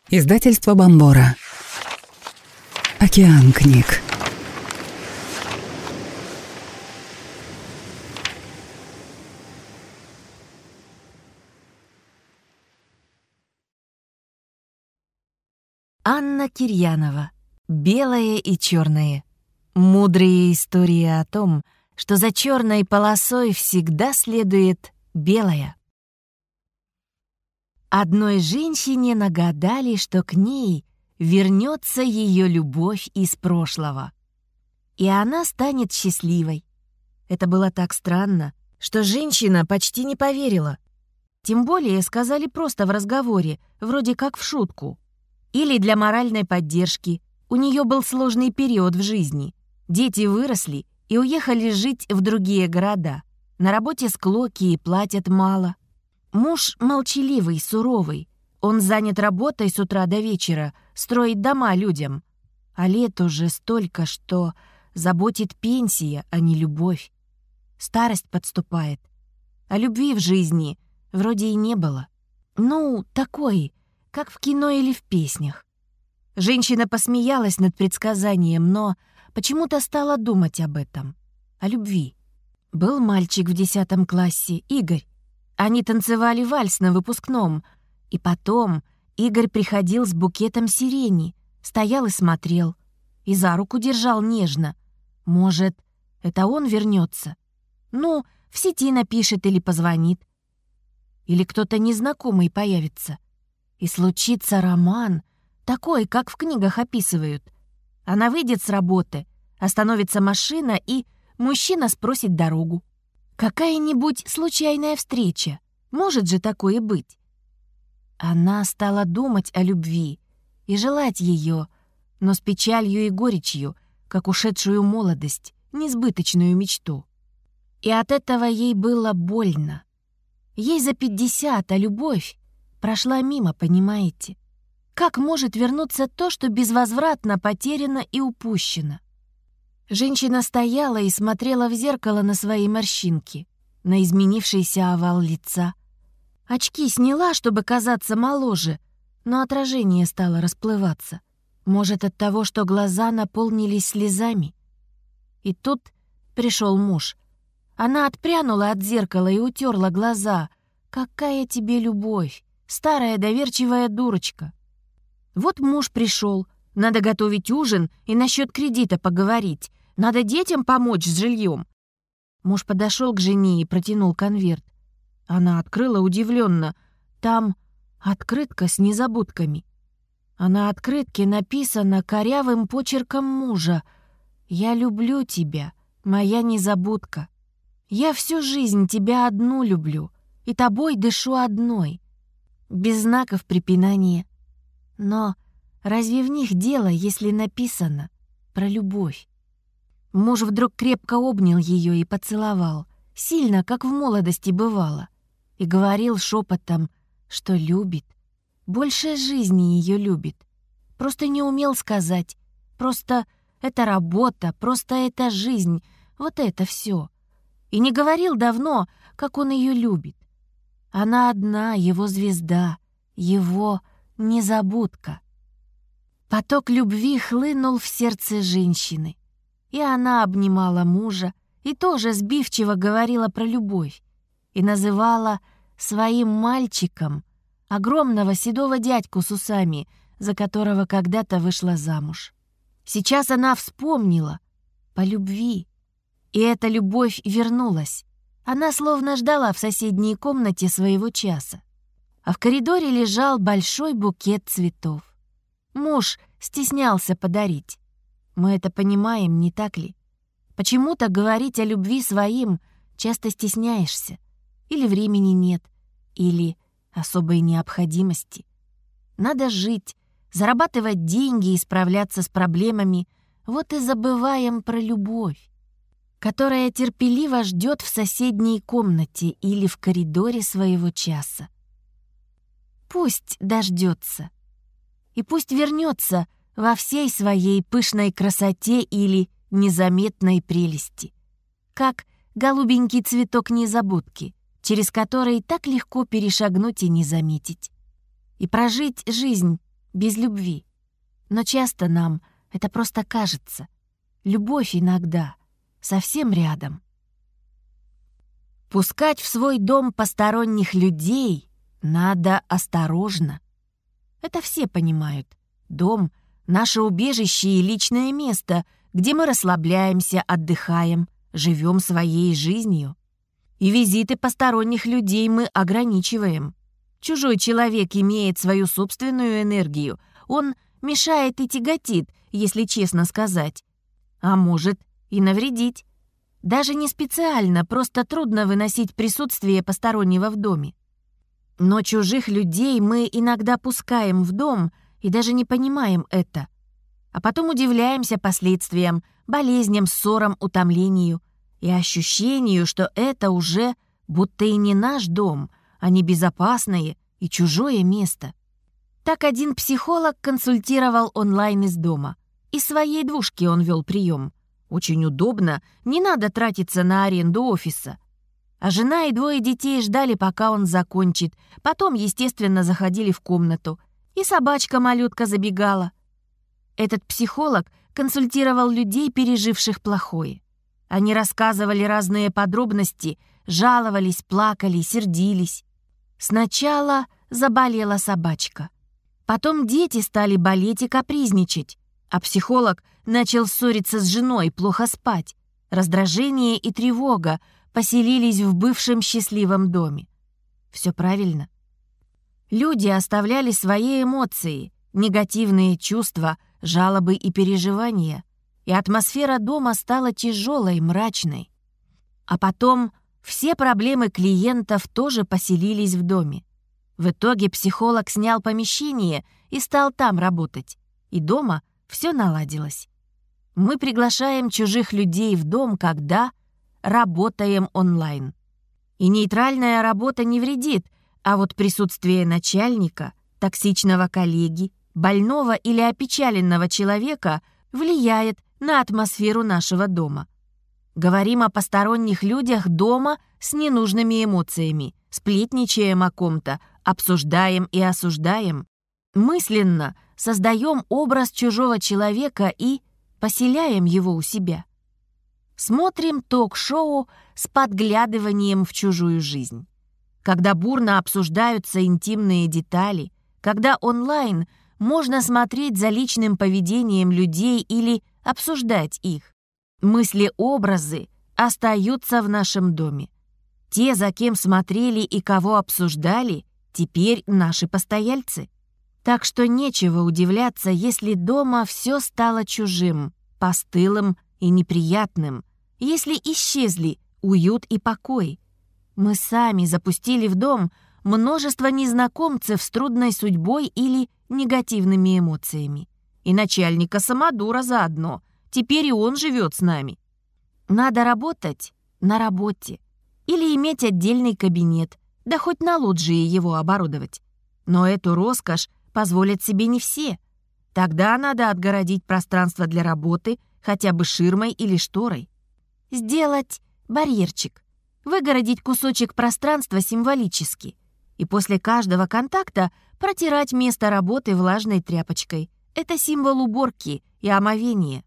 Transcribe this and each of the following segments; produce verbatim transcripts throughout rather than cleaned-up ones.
Издательство Бомбора. Океан книг. Анна Кирьянова. «Белое и черное». Мудрые истории о том, что за черной полосой всегда следует белая. Одной женщине нагадали, что к ней вернется ее любовь из прошлого, и она станет счастливой. Это было так странно, что женщина почти не поверила. Тем более сказали просто в разговоре, вроде как в шутку. Или для моральной поддержки. У нее был сложный период в жизни. Дети выросли и уехали жить в другие города. На работе склоки и платят мало. Муж молчаливый, суровый. Он занят работой с утра до вечера, строит дома людям. А лет уже столько, что заботит пенсия, а не любовь. Старость подступает. А любви в жизни вроде и не было. Ну, такой, как в кино или в песнях. Женщина посмеялась над предсказанием, но почему-то стала думать об этом, о любви. Был мальчик в десятом классе, Игорь. Они танцевали вальс на выпускном. И потом Игорь приходил с букетом сирени, стоял и смотрел. И за руку держал нежно. Может, это он вернется? Ну, в сети напишет или позвонит. Или кто-то незнакомый появится. И случится роман, такой, как в книгах описывают. Она выйдет с работы, остановится машина, и мужчина спросит дорогу. Какая-нибудь случайная встреча. Может же такое быть? Она стала думать о любви и желать ее, но с печалью и горечью, как ушедшую молодость, несбыточную мечту. И от этого ей было больно. Ей за пятьдесят, а любовь прошла мимо, понимаете? Как может вернуться то, что безвозвратно потеряно и упущено? Женщина стояла и смотрела в зеркало на свои морщинки, на изменившийся овал лица. Очки сняла, чтобы казаться моложе, но отражение стало расплываться. Может, от того, что глаза наполнились слезами? И тут пришел муж. Она отпрянула от зеркала и утерла глаза. «Какая тебе любовь, старая доверчивая дурочка!» Вот муж пришел. Надо готовить ужин и насчет кредита поговорить. Надо детям помочь с жильем. Муж подошел к жене и протянул конверт. Она открыла удивленно. Там открытка с незабудками. А на открытке написано корявым почерком мужа: «Я люблю тебя, моя незабудка. Я всю жизнь тебя одну люблю, и тобой дышу одной». Без знаков препинания. Но разве в них дело, если написано про любовь? Муж вдруг крепко обнял ее и поцеловал, сильно, как в молодости бывало, и говорил шепотом, что любит, больше жизни ее любит. Просто не умел сказать, просто это работа, просто это жизнь, вот это все. И не говорил давно, как он ее любит. Она одна, его звезда, его незабудка. Поток любви хлынул в сердце женщины, и она обнимала мужа и тоже сбивчиво говорила про любовь и называла своим мальчиком огромного седого дядьку с усами, за которого когда-то вышла замуж. Сейчас она вспомнила по любви, и эта любовь вернулась. Она словно ждала в соседней комнате своего часа. А в коридоре лежал большой букет цветов. Муж стеснялся подарить. Мы это понимаем, не так ли? Почему-то говорить о любви своим часто стесняешься. Или времени нет, или особой необходимости. Надо жить, зарабатывать деньги и справляться с проблемами. Вот и забываем про любовь, которая терпеливо ждет в соседней комнате или в коридоре своего часа. Пусть дождется. И пусть вернется во всей своей пышной красоте или незаметной прелести. Как голубенький цветок незабудки, через который так легко перешагнуть и не заметить. И прожить жизнь без любви. Но часто нам это просто кажется. Любовь иногда совсем рядом. Пускать в свой дом посторонних людей надо осторожно. Это все понимают. Дом — наше убежище и личное место, где мы расслабляемся, отдыхаем, живем своей жизнью. И визиты посторонних людей мы ограничиваем. Чужой человек имеет свою собственную энергию. Он мешает и тяготит, если честно сказать. А может и навредить. Даже не специально, просто трудно выносить присутствие постороннего в доме. Но чужих людей мы иногда пускаем в дом и даже не понимаем это. А потом удивляемся последствиям, болезням, ссорам, утомлению и ощущению, что это уже будто и не наш дом, а не безопасное и чужое место. Так один психолог консультировал онлайн из дома. Из своей двушки он вел прием. Очень удобно, не надо тратиться на аренду офиса. А жена и двое детей ждали, пока он закончит. Потом, естественно, заходили в комнату. И собачка-малютка забегала. Этот психолог консультировал людей, переживших плохое. Они рассказывали разные подробности, жаловались, плакали, сердились. Сначала заболела собачка. Потом дети стали болеть и капризничать. А психолог начал ссориться с женой, плохо спать. Раздражение и тревога поселились в бывшем счастливом доме. Все правильно. Люди оставляли свои эмоции, негативные чувства, жалобы и переживания, и атмосфера дома стала тяжелой, мрачной. А потом все проблемы клиентов тоже поселились в доме. В итоге психолог снял помещение и стал там работать. И дома все наладилось. Мы приглашаем чужих людей в дом, когда работаем онлайн. И нейтральная работа не вредит, а вот присутствие начальника, токсичного коллеги, больного или опечаленного человека влияет на атмосферу нашего дома. Говорим о посторонних людях дома с ненужными эмоциями, сплетничаем о ком-то, обсуждаем и осуждаем. Мысленно создаем образ чужого человека и поселяем его у себя. Смотрим ток-шоу с подглядыванием в чужую жизнь. Когда бурно обсуждаются интимные детали, когда онлайн можно смотреть за личным поведением людей или обсуждать их. Мысли-образы остаются в нашем доме. Те, за кем смотрели и кого обсуждали, теперь наши постояльцы. Так что нечего удивляться, если дома все стало чужим, постылым и неприятным, если исчезли уют и покой. Мы сами запустили в дом множество незнакомцев с трудной судьбой или негативными эмоциями. И начальника самодура заодно. Теперь и он живет с нами. Надо работать на работе. Или иметь отдельный кабинет, да хоть на лоджии его оборудовать. Но эту роскошь позволят себе не все. Тогда надо отгородить пространство для работы хотя бы ширмой или шторой. Сделать барьерчик. Выгородить кусочек пространства символически. И после каждого контакта протирать место работы влажной тряпочкой. Это символ уборки и омовения.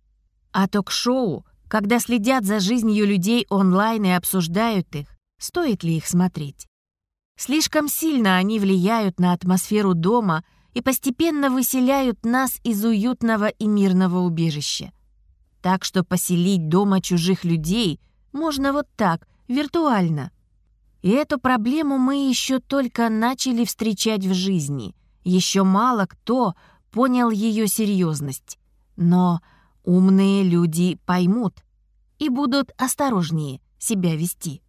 А ток-шоу, когда следят за жизнью людей онлайн и обсуждают их, стоит ли их смотреть? Слишком сильно они влияют на атмосферу дома и постепенно выселяют нас из уютного и мирного убежища. Так что поселить дома чужих людей можно вот так, виртуально. И эту проблему мы еще только начали встречать в жизни. Еще мало кто понял ее серьезность. Но умные люди поймут и будут осторожнее себя вести.